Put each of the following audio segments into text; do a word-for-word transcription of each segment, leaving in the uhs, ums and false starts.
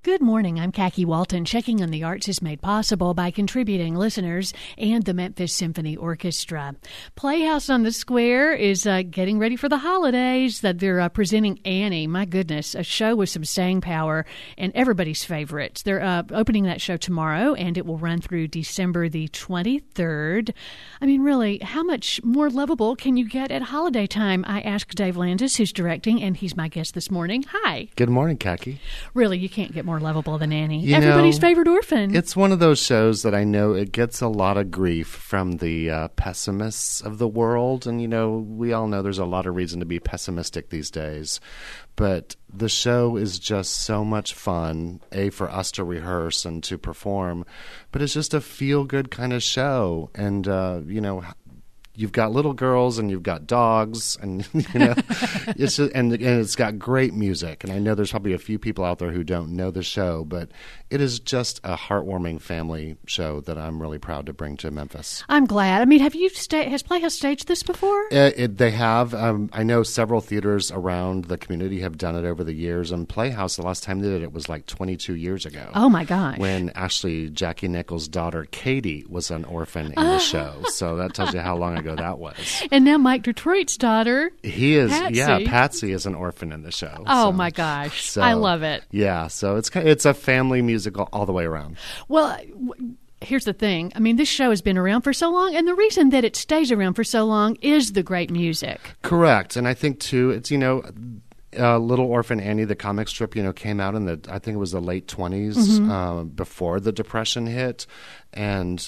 Good morning. I'm Khaki Walton. Checking on the Arts is made possible by contributing listeners and the Memphis Symphony Orchestra. Playhouse on the Square is uh, getting ready for the holidays. That they're uh, presenting Annie. My goodness, a show with some staying power and everybody's favorites. They're uh, opening that show tomorrow, and it will run through December the twenty-third. I mean, really, how much more lovable can you get at holiday time? I asked Dave Landis, who's directing, and he's my guest this morning. Hi. Good morning, Khaki. Really, you can't get more lovable than Annie. You Everybody's know, favorite orphan. It's one of those shows that I know it gets a lot of grief from the uh, pessimists of the world. And, you know, we all know there's a lot of reason to be pessimistic these days. But the show is just so much fun, A, for us to rehearse and to perform. But it's just a feel-good kind of show. And, uh, you know, you've got little girls and you've got dogs, and you know, it's just, and and it's got great music. And I know there's probably a few people out there who don't know the show, but it is just a heartwarming family show that I'm really proud to bring to Memphis. I'm glad. I mean, have you sta- has Playhouse staged this before? It, it, they have. Um, I know several theaters around the community have done it over the years. And Playhouse, the last time they did it was like twenty-two years ago. Oh my gosh! When actually Jackie Nichols' daughter Katie was an orphan in the show. So that tells you how long ago ago that was. And now Mike Detroit's daughter. He is, Patsy. yeah, Patsy is an orphan in the show. Oh, so, my gosh. so, I love it. Yeah, so it's it's a family musical all the way around. Well, w- here's the thing. I mean, this show has been around for so long, and the reason that it stays around for so long is the great music. Correct. And I think, too, it's, you know, Uh, Little Orphan Annie, the comic strip, you know, came out in the, I think it was the late twenties, mm-hmm. uh, before the Depression hit. And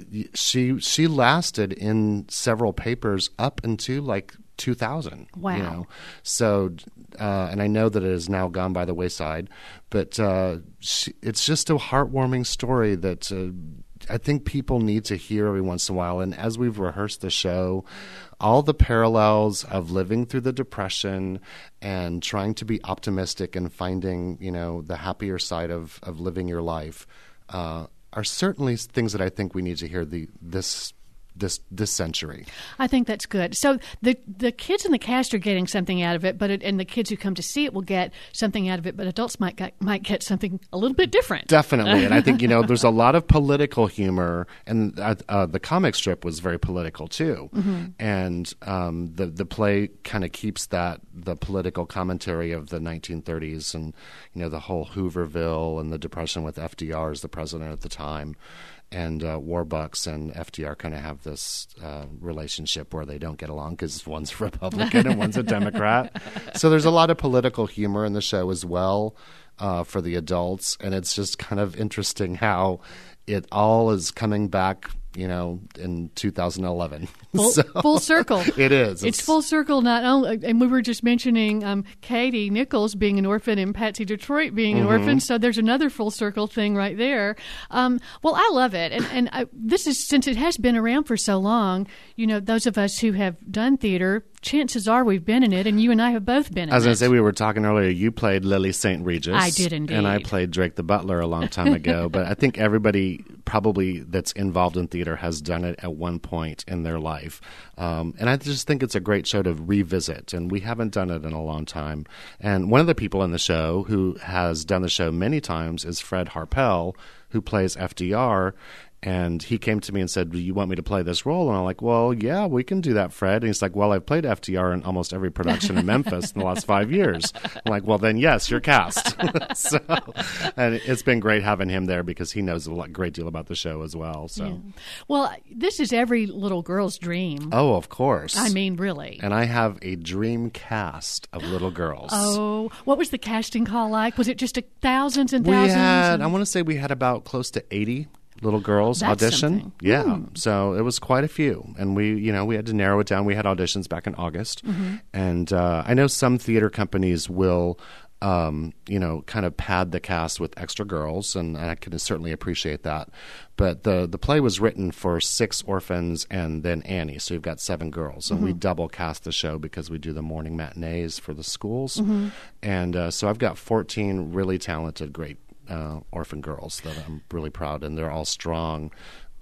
she she lasted in several papers up into like two thousand. Wow. You know? So, uh, and I know that it has now gone by the wayside, but uh, she, it's just a heartwarming story that uh, I think people need to hear every once in a while. And as we've rehearsed the show, all the parallels of living through the Depression and trying to be optimistic and finding, you know, the happier side of, of living your life uh, are certainly things that I think we need to hear the this this this century. I think that's good. So the the kids in the cast are getting something out of it, but it, and the kids who come to see it will get something out of it, but adults might get, might get something a little bit different. Definitely. And I think, you know, there's a lot of political humor, and uh, uh, the comic strip was very political too. Mm-hmm. And um, the the play kind of keeps that, the political commentary of the nineteen thirties and, you know, the whole Hooverville and the Depression with F D R as the president at the time. And uh, Warbucks and F D R kind of have this uh, relationship where they don't get along because one's a Republican and one's a Democrat. So there's a lot of political humor in the show as well uh, for the adults. And it's just kind of interesting how it all is coming back, you know, in two thousand eleven. Full, so, full circle. It is. It's, it's full circle. Not only, and we were just mentioning um, Katie Nichols being an orphan and Patsy Detroit being an mm-hmm. orphan. So there's another full circle thing right there. Um, well, I love it, and and I, this is, since it has been around for so long. You know, those of us who have done theater, chances are we've been in it, and you and I have both been in it. I was going to say, we were talking earlier, you played Lily Saint Regis. I did indeed. And I played Drake the Butler a long time ago. But I think everybody probably that's involved in theater has done it at one point in their life. Um, and I just think it's a great show to revisit, and we haven't done it in a long time. And one of the people in the show who has done the show many times is Fred Harpel, who plays F D R. And he came to me and said, do you want me to play this role? And I'm like, well, yeah, we can do that, Fred. And he's like, well, I've played F D R in almost every production in Memphis in the last five years. I'm like, well, then, yes, you're cast. So, and it's been great having him there because he knows a lot, great deal about the show as well. So, yeah. Well, this is every little girl's dream. Oh, of course. I mean, really. And I have a dream cast of little girls. Oh, what was the casting call like? Was it just a thousands and we thousands? Had, and... I want to say we had about close to eighty little girls That's audition. Something. Yeah. Mm. So it was quite a few. And we, you know, we had to narrow it down. We had auditions back in August. Mm-hmm. And uh, I know some theater companies will, um, you know, kind of pad the cast with extra girls, and I can certainly appreciate that. But the, the play was written for six orphans and then Annie. So you've got seven girls. And mm-hmm. we double cast the show because we do the morning matinees for the schools. Mm-hmm. And uh, so I've got fourteen really talented, great Uh, orphan girls that I'm really proud, and they're all strong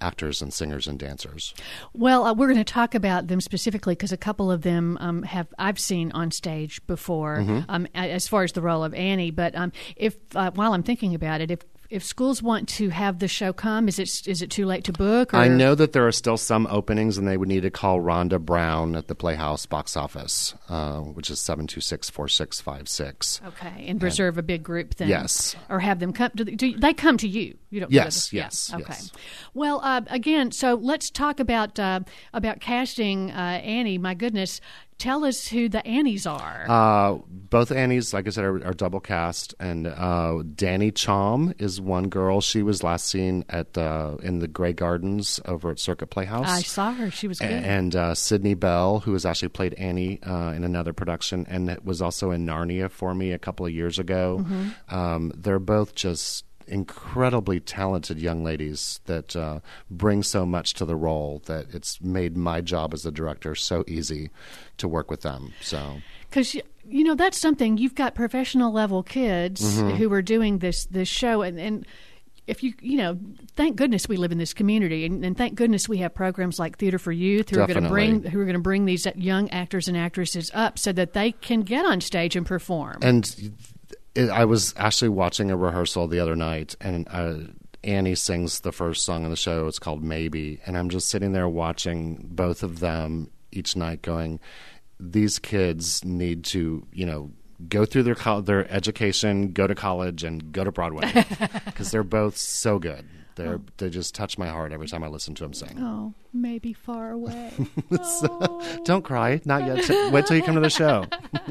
actors and singers and dancers. Well, uh, we're going to talk about them specifically because a couple of them um, have I've seen on stage before, mm-hmm. um, as far as the role of Annie. But um, if uh, while I'm thinking about it, if If schools want to have the show come, is it is it too late to book? Or? I know that there are still some openings, and they would need to call Rhonda Brown at the Playhouse box office, uh, which is seven two six, four six five six. Okay, and reserve and, a big group then. Yes. Or have them come. Do they, do they come to you? You don't. Yes, yes, yeah. Okay. Yes. Well, uh, again, so let's talk about uh, about casting uh, Annie. My goodness. Tell us who the Annies are. Uh, both Annies, like I said, are, are double cast, and uh, Danny Chom is one girl. She was last seen at uh, in the Grey Gardens over at Circuit Playhouse. I saw her; she was good. And uh, Sydney Bell, who has actually played Annie uh, in another production, and it was also in Narnia for me a couple of years ago. Mm-hmm. Um, they're both just incredibly talented young ladies that uh, bring so much to the role that it's made my job as a director so easy to work with them. So, because you know that's something, you've got professional level kids mm-hmm. who are doing this this show, and, and if you you know, thank goodness we live in this community, and, and thank goodness we have programs like Theater for Youth who Definitely. are going to bring who are going to bring these young actors and actresses up so that they can get on stage and perform. And It, I was actually watching a rehearsal the other night, and uh, Annie sings the first song on the show. It's called Maybe, and I'm just sitting there watching both of them each night going, these kids need to, you know, go through their co- their education, go to college, and go to Broadway because they're both so good. They're, oh. They just touch my heart every time I listen to them sing. Oh, maybe far away. so, oh. Don't cry. Not yet. Wait till you come to the show.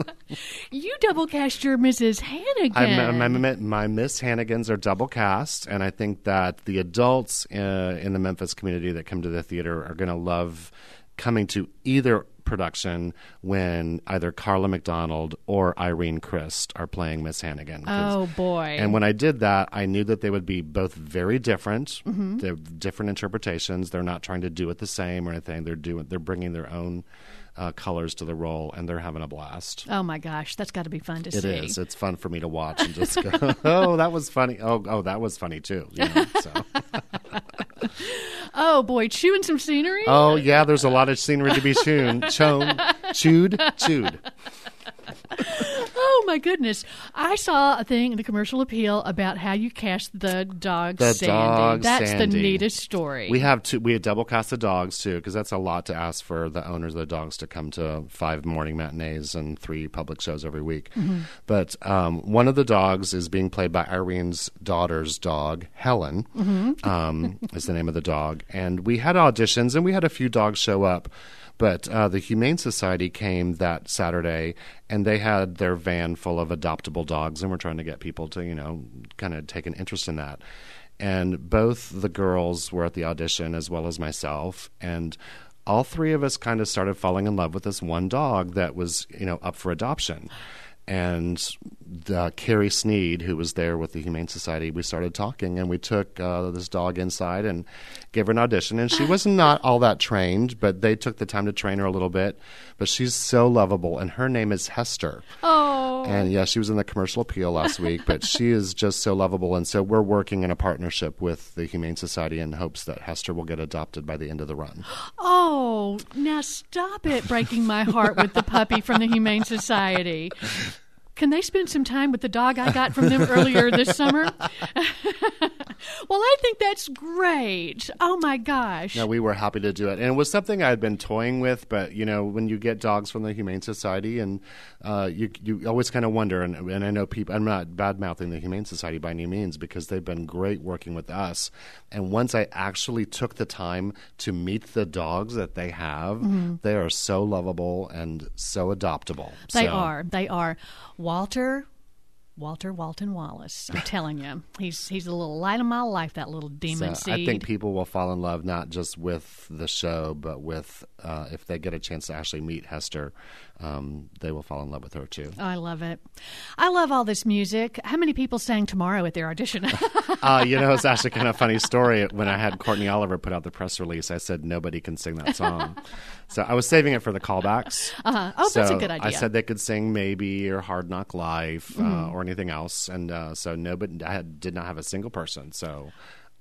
You double cast your Missus Hannigan. I, my, my, my Miss Hannigans are double cast, and I think that the adults uh, in the Memphis community that come to the theater are going to love coming to either production when either Carla McDonald or Irene Christ are playing Miss Hannigan. Oh, boy. And when I did that, I knew that they would be both very different. Mm-hmm. They're different interpretations. They're not trying to do it the same or anything. They're doing. They're bringing their own uh, colors to the role, and they're having a blast. Oh, my gosh. That's got to be fun to it see. It is. It's fun for me to watch and just go, oh, that was funny. Oh, oh, that was funny, too. You know, so. Oh, boy, chewing some scenery? Oh, yeah, there's a lot of scenery to be chewed. Chown, chewed, chewed. Oh, my goodness. I saw a thing in the Commercial Appeal about how you cast the dog the Sandy. Dog That's Sandy. the neatest story. We have two, we had double cast the dogs, too, because that's a lot to ask for the owners of the dogs to come to five morning matinees and three public shows every week. Mm-hmm. But um, one of the dogs is being played by Irene's daughter's dog, Helen, mm-hmm. um, is the name of the dog. And we had auditions, and we had a few dogs show up. But uh, the Humane Society came that Saturday, and they had their van full of adoptable dogs, and we're trying to get people to, you know, kind of take an interest in that. And both the girls were at the audition as well as myself, and all three of us kind of started falling in love with this one dog that was, you know, up for adoption. And the, Carrie Sneed, who was there with the Humane Society, we started talking, and we took uh, this dog inside and gave her an audition. And she was not all that trained, but they took the time to train her a little bit. But she's so lovable, and her name is Hester. Oh. And, yeah, she was in the Commercial Appeal last week, but she is just so lovable. And so we're working in a partnership with the Humane Society in hopes that Hester will get adopted by the end of the run. Oh, now stop it breaking my heart with the puppy from the Humane Society. Can they spend some time with the dog I got from them earlier this summer? Well, I think that's great. Oh, my gosh. No, we were happy to do it. And it was something I had been toying with, but, you know, when you get dogs from the Humane Society, and uh, you you always kind of wonder, and, and I know people, I'm not bad-mouthing the Humane Society by any means, because they've been great working with us. And once I actually took the time to meet the dogs that they have, mm-hmm. they are so lovable and so adoptable. They so. are. They are. Walter... Walter Walton Wallace. I'm telling you, he's he's a little light of my life, that little demon so seed. I think people will fall in love not just with the show, but with uh, if they get a chance to actually meet Hester, um, they will fall in love with her too. Oh, I love it. I love all this music. How many people sang Tomorrow at their audition? uh, you know, it's actually kind of a funny story. When I had Courtney Oliver put out the press release, I said nobody can sing that song. So I was saving it for the callbacks. Uh-huh. Oh, so that's a good idea. I said they could sing Maybe or Hard Knock Life uh, mm-hmm. or anything else, and uh, so nobody. I had, did not have a single person. So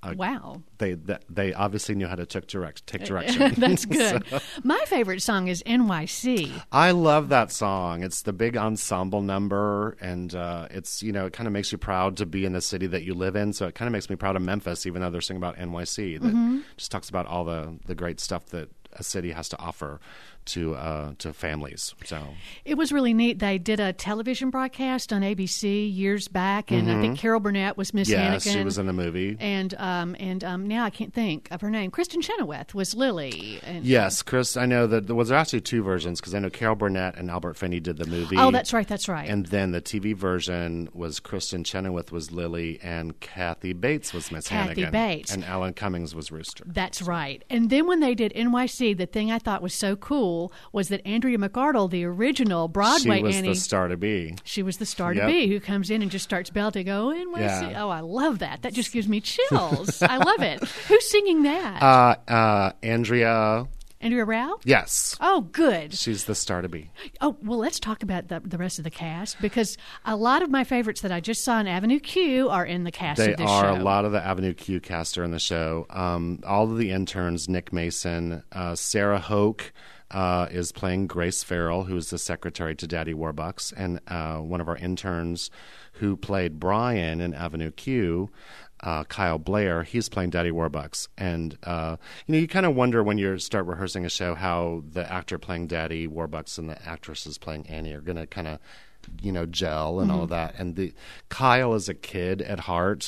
Uh, wow. They, they they obviously knew how to take, direct, take direction. That's good. So, my favorite song is N Y C. I love that song. It's the big ensemble number, and uh, it's, you know, it kind of makes you proud to be in the city that you live in. So it kind of makes me proud of Memphis, even though they're singing about N Y C. That mm-hmm. just talks about all the, the great stuff that a city has to offer to uh, to families. So it was really neat. They did a television broadcast on A B C years back, and mm-hmm. I think Carol Burnett was Miss yes, Hannigan. she was in the movie. And um, and um, now I can't think of her name. Kristen Chenoweth was Lily. And, yes, Chris. I know that there was actually two versions because I know Carol Burnett and Albert Finney did the movie. Oh, that's right. That's right. And then the T V version was Kristen Chenoweth was Lily and Kathy Bates was Miss Kathy Hannigan. Bates. And Alan Cummings was Rooster. That's right. And then when they did N Y C, the thing I thought was so cool was that Andrea McArdle, the original Broadway she was Annie, the star to be. She was the star yep. to be, who comes in and just starts belting. Oh, N Y C. Yeah. Oh, I love that. That just gives me chills. I love it. Who's singing that? Uh, uh, Andrea. Andrea Rao? Yes. Oh, good. She's the star to be. Oh, well, let's talk about the, the rest of the cast, because a lot of my favorites that I just saw in Avenue Q are in the cast they of this are. show. A lot of the Avenue Q cast are in the show. Um, all of the interns, Nick Mason, uh, Sarah Hoke, Uh, is playing Grace Farrell, who is the secretary to Daddy Warbucks, and uh, one of our interns who played Brian in Avenue Q, uh, Kyle Blair, he's playing Daddy Warbucks. And, uh, you know, you kind of wonder when you start rehearsing a show how the actor playing Daddy Warbucks and the actresses playing Annie are going to kind of, you know, gel and mm-hmm. all of that. And the Kyle is a kid at heart.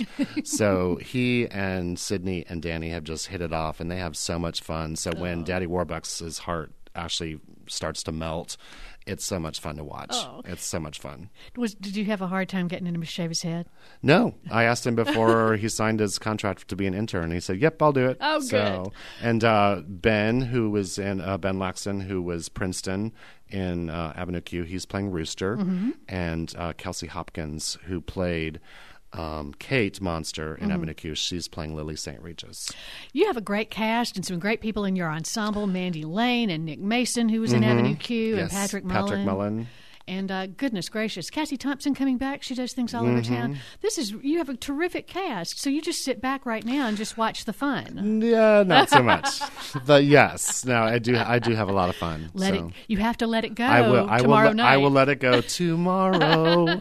So he and Sydney and Danny have just hit it off, and they have so much fun. So oh. when Daddy Warbucks' heart actually starts to melt, it's so much fun to watch. Oh. It's so much fun. Was did you have a hard time getting him to shave his head? No. I asked him before he signed his contract to be an intern. He said, yep, I'll do it. Oh, so, good. And uh, Ben, who was in, uh, Ben Laxton, who was Princeton in uh, Avenue Q, he's playing Rooster. Mm-hmm. And uh, Kelsey Hopkins, who played Um, Kate Monster in mm-hmm. Avenue Q. She's playing Lily Saint Regis. You have a great cast and some great people in your ensemble. Mandy Lane and Nick Mason, who was in mm-hmm. Avenue Q, yes. and Patrick Mullen. Patrick Mullen. And uh, goodness gracious, Cassie Thompson coming back. She does things all over mm-hmm. town. This is you have a terrific cast. So you just sit back right now and just watch the fun. Yeah, not so much. But yes, no, I do. I do have a lot of fun. Let so. it. You have to let it go. I will. I tomorrow will. night. I will let it go tomorrow.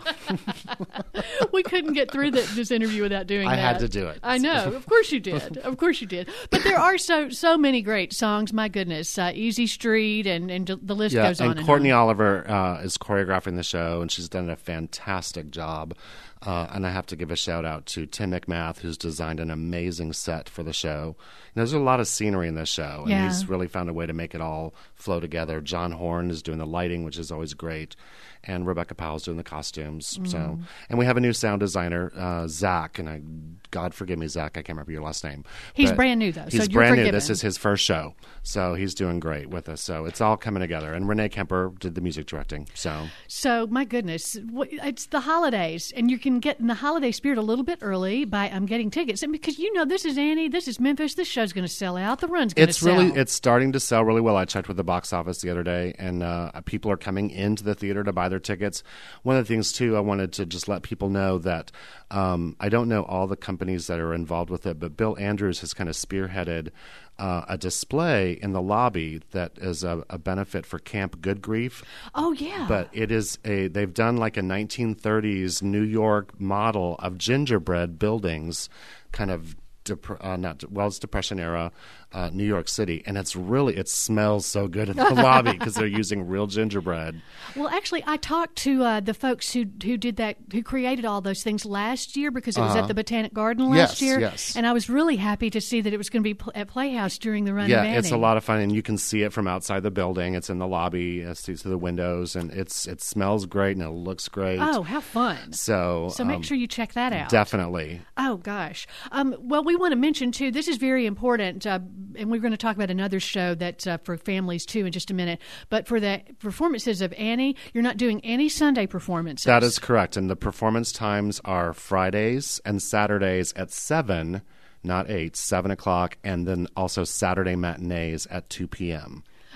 We couldn't get through the, this interview without doing I that. I had to do it. I know. Of course you did. Of course you did. But there are so so many great songs. My goodness, uh, Easy Street, and and the list yeah, goes on. And, and Courtney on. Oliver uh, is choreographing the show, and she's done a fantastic job. Uh, and I have to give a shout out to Tim McMath, who's designed an amazing set for the show. And there's a lot of scenery in this show, and yeah. he's really found a way to make it all flow together. John Horn is doing the lighting, which is always great, and Rebecca Powell's doing the costumes. Mm. So, and we have a new sound designer, uh, Zach, and I, God forgive me, Zach, I can't remember your last name. He's brand new though. He's so brand you're new. This is his first show, so he's doing great with us. So it's all coming together. And Renee Kemper did the music directing. So, so my goodness, it's the holidays, and you can get in the holiday spirit a little bit early by um, getting tickets. And because you know this is Annie, this is Memphis, this show's going to sell out. The run's going to it's sell. really it's starting to sell really well. I checked with the box office the other day, and uh, people are coming into the theater to buy their tickets. One of the things too, I wanted to just let people know that um, I don't know all the companies that are involved with it, but Bill Andrews has kind of spearheaded uh, a display in the lobby that is a, a benefit for Camp Good Grief. Oh yeah, but it is a they've done like a nineteen thirties New York model of gingerbread buildings, kind of. Dep- uh, not well, it's Depression era, uh, New York City, and it's really it smells so good in the lobby because they're using real gingerbread. Well, actually, I talked to uh, the folks who who did that, who created all those things last year because it was uh-huh. at the Botanic Garden last yes, year, yes. and I was really happy to see that it was going to be pl- at Playhouse during the run. Yeah, of Annie. it's a lot of fun, and you can see it from outside the building. It's in the lobby, it's through the windows, and it's it smells great and it looks great. Oh, how fun! So, so make um, sure you check that out. Definitely. Oh gosh. Um, well, we want to mention too. This is very important, uh, and we're going to talk about another show that's uh, for families too in just a minute. But for the performances of Annie, you're not doing any Sunday performances. That is correct, and the performance times are Fridays and Saturdays at seven, not eight, seven o'clock, and then also Saturday matinees at two p.m.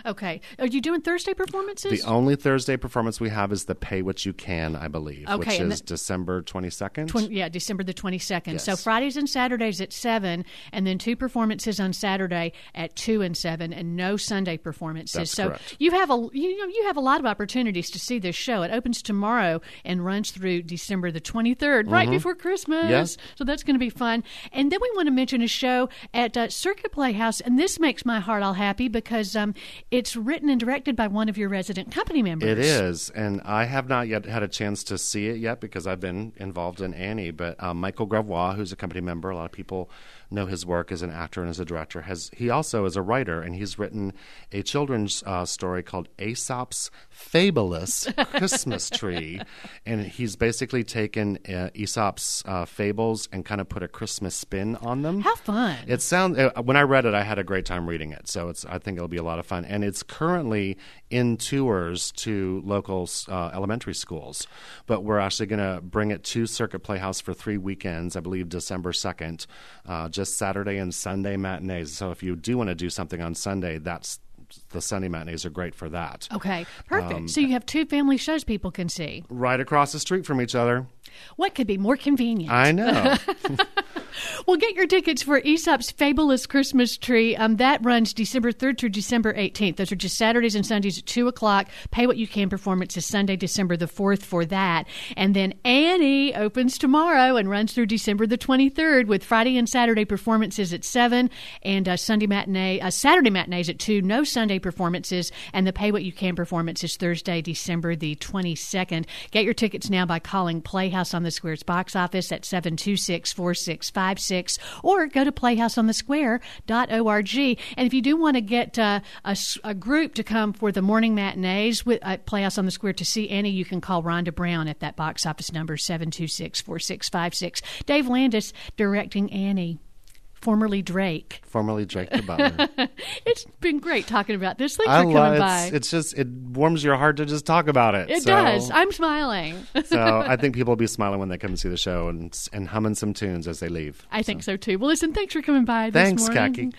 Okay. Are you doing Thursday performances? The only Thursday performance we have is the Pay What You Can, I believe, Okay, which is the, December twenty-second. twenty, yeah, December the twenty-second. Yes. So Fridays and Saturdays at seven, and then two performances on Saturday at two and seven, and no Sunday performances. That's so correct. you have a you know you have a lot of opportunities to see this show. It opens tomorrow and runs through December the twenty-third, mm-hmm. right before Christmas. Yes. So that's going to be fun. And then we want to mention a show at uh, Circuit Playhouse, and this makes my heart all happy because um, it's written and directed by one of your resident company members. It is, and I have not yet had a chance to see it yet because I've been involved in Annie. But um, Michael Gravois, who's a company member, a lot of people know his work as an actor and as a director. Has he also is a writer, and he's written a children's uh, story called Aesop's Fabulous Christmas Tree, and he's basically taken uh, Aesop's uh, fables and kind of put a Christmas spin on them. How fun! It sounds. Uh, when I read it, I had a great time reading it. So it's. I think it'll be a lot of fun, and it's currently in tours to local uh, elementary schools. But we're actually going to bring it to Circuit Playhouse for three weekends. I believe December second. Uh, just Saturday and Sunday matinees. So if you do want to do something on Sunday, that's the Sunday matinees are great for that. Okay, perfect. Um, so you have two family shows people can see. Right across the street from each other. What could be more convenient? I know. Well, get your tickets for Aesop's Fabulous Christmas Tree. Um, that runs December third through December eighteenth. Those are just Saturdays and Sundays at two o'clock. Pay What You Can performance is Sunday, December the fourth for that. And then Annie opens tomorrow and runs through December the twenty-third with Friday and Saturday performances at seven and uh, Sunday matinee, uh, Saturday matinees at two. No Sunday performances. And the Pay What You Can performance is Thursday, December the twenty-second. Get your tickets now by calling Playhouse on the Square's box office at seven two six, four six five six or go to playhouse on the square dot org. And if you do want to get uh, a, a group to come for the morning matinees with, at Playhouse on the Square to see Annie, you can call Rhonda Brown at that box office number, seven two six, four six five six. Dave Landis directing Annie. Formerly Drake. Formerly Drake the Butler. It's been great talking about this. Thanks I for coming love, by. it's, it's just, it warms your heart to just talk about it. It so, does. I'm smiling. So I think people will be smiling when they come and see the show and, and humming some tunes as they leave. I think so, so too. Well, listen, thanks for coming by this thanks, morning. Khaki.